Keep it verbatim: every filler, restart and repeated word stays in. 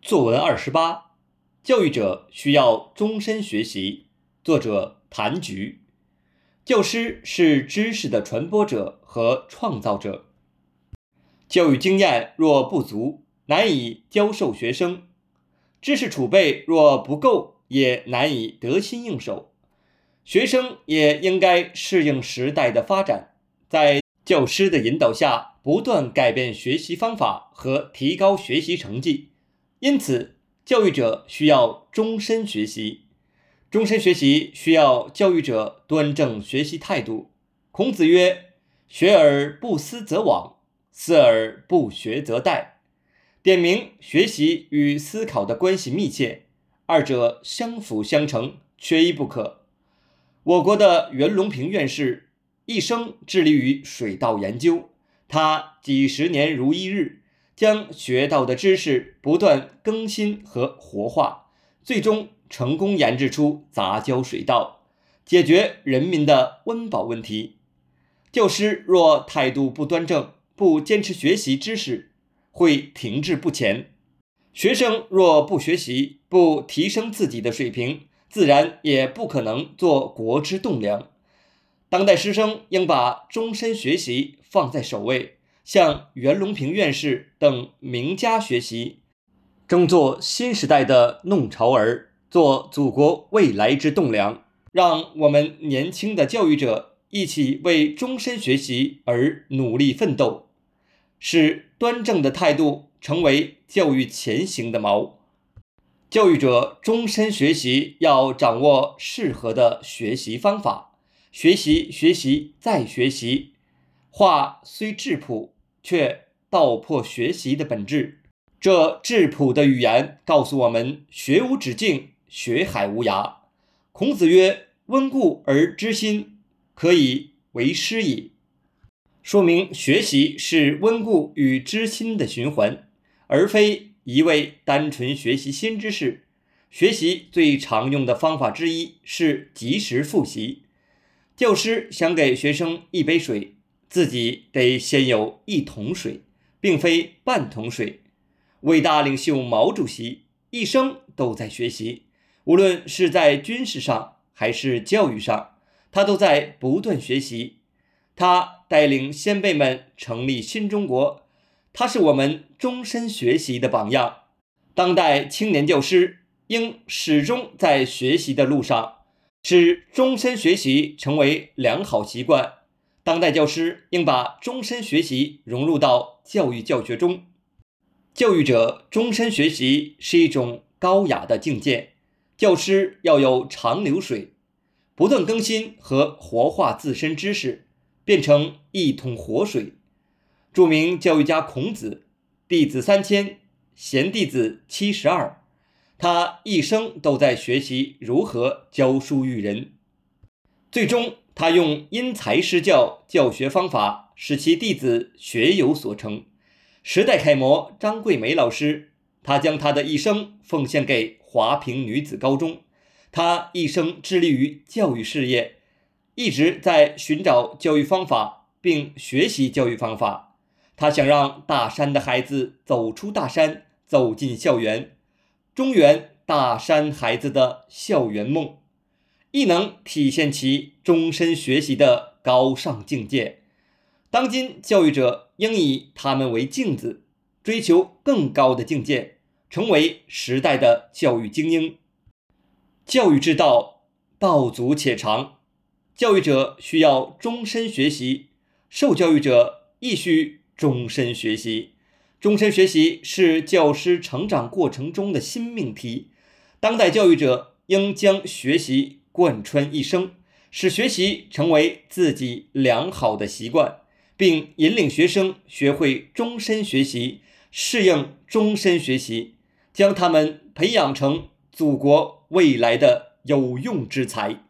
作文二十八，教育者需要终身学习。作者谭菊。教师是知识的传播者和创造者。教育经验若不足，难以教授学生；知识储备若不够，也难以得心应手。学生也应该适应时代的发展，在教师的引导下，不断改变学习方法和提高学习成绩。因此，教育者需要终身学习。终身学习需要教育者端正学习态度。孔子曰：“学而不思则罔，思而不学则殆。”点明学习与思考的关系密切，二者相辅相成，缺一不可。我国的袁隆平院士一生致力于水稻研究，他几十年如一日，将学到的知识不断更新和活化，最终成功研制出杂交水稻，解决人民的温饱问题。教师若态度不端正，不坚持学习知识，会停滞不前；学生若不学习，不提升自己的水平，自然也不可能做国之栋梁。当代师生应把终身学习放在首位，向袁隆平院士等名家学习，争做新时代的弄潮儿，做祖国未来之栋梁。让我们年轻的教育者一起为终身学习而努力奋斗，使端正的态度成为教育前行的锚。教育者终身学习要掌握适合的学习方法，学习学习再学习。话虽质朴，却道破学习的本质。这质朴的语言告诉我们：学无止境，学海无涯。孔子曰：“温故而知新，可以为师矣。”说明学习是温故与知新的循环，而非一味单纯学习新知识。学习最常用的方法之一是及时复习。教师想给学生一杯水，自己得先有一桶水，并非半桶水。伟大领袖毛主席一生都在学习，无论是在军事上还是教育上，他都在不断学习。他带领先辈们成立新中国，他是我们终身学习的榜样。当代青年教师应始终在学习的路上，使终身学习成为良好习惯。当代教师应把终身学习融入到教育教学中。教育者终身学习是一种高雅的境界，教师要有长流水，不断更新和活化自身知识，变成一桶活水。著名教育家孔子，弟子三千，贤弟子七十二，他一生都在学习如何教书育人。最终，他用因材施教教学方法，使其弟子学有所成。时代楷模张桂梅老师，她将她的一生奉献给华坪女子高中。她一生致力于教育事业，一直在寻找教育方法，并学习教育方法。她想让大山的孩子走出大山，走进校园，中原大山孩子的校园梦，亦能体现其终身学习的高尚境界。当今教育者应以他们为镜子，追求更高的境界，成为时代的教育精英。教育之道，道阻且长。教育者需要终身学习，受教育者亦需终身学习。终身学习是教师成长过程中的新命题。当代教育者应将学习贯穿一生，使学习成为自己良好的习惯，并引领学生学会终身学习，适应终身学习，将他们培养成祖国未来的有用之才。